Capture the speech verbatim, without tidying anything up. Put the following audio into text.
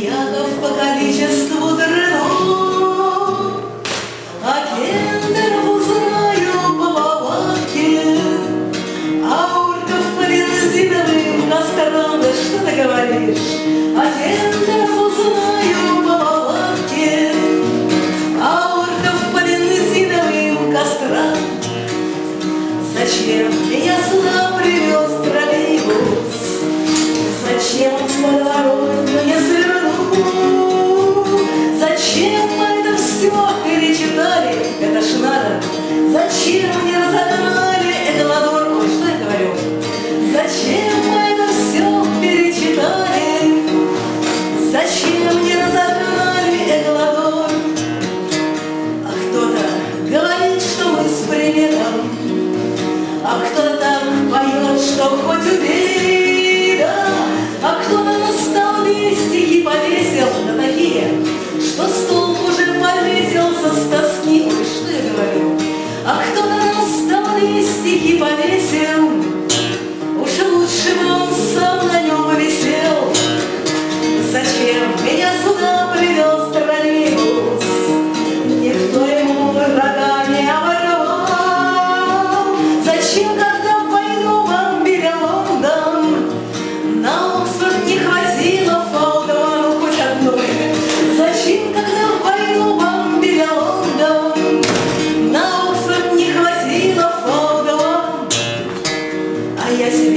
Яков по количеству дрынов, а Кендеров знаю по повадке, а Урков по бензиновым кострам. Да что ты говоришь? А Кендеров знаю по повадке, а Урков по бензиновым кострам. Зачем меня сюда привез троллейбус? Зачем в подворотню не свернул? Зачем мы это все перечитали? Это ж надо. Зачем не разогнали эголодор? Ой, что я говорю? Зачем мы это все перечитали? Зачем не разогнали эголодор? А кто-то говорит, что мы с приветом, а кто-то там поет, что хоть убей, да. А кто-то на столбе стихи повесил, да такие, что стол уже повесился с тоски. Ой, что я говорю? А кто-то на столбе стихи повесил, уж лучше бы он сам на нем повисел. Зачем меня сюда привез троллейбус? Никто ему рога не оборвал. Зачем, когда в войну бомбили Лондон, на Оксфорд не хватило фолдова, ну хоть одной? Зачем, когда в войну бомбили Лондон, на Оксфорд не хватило фолдова? А я себе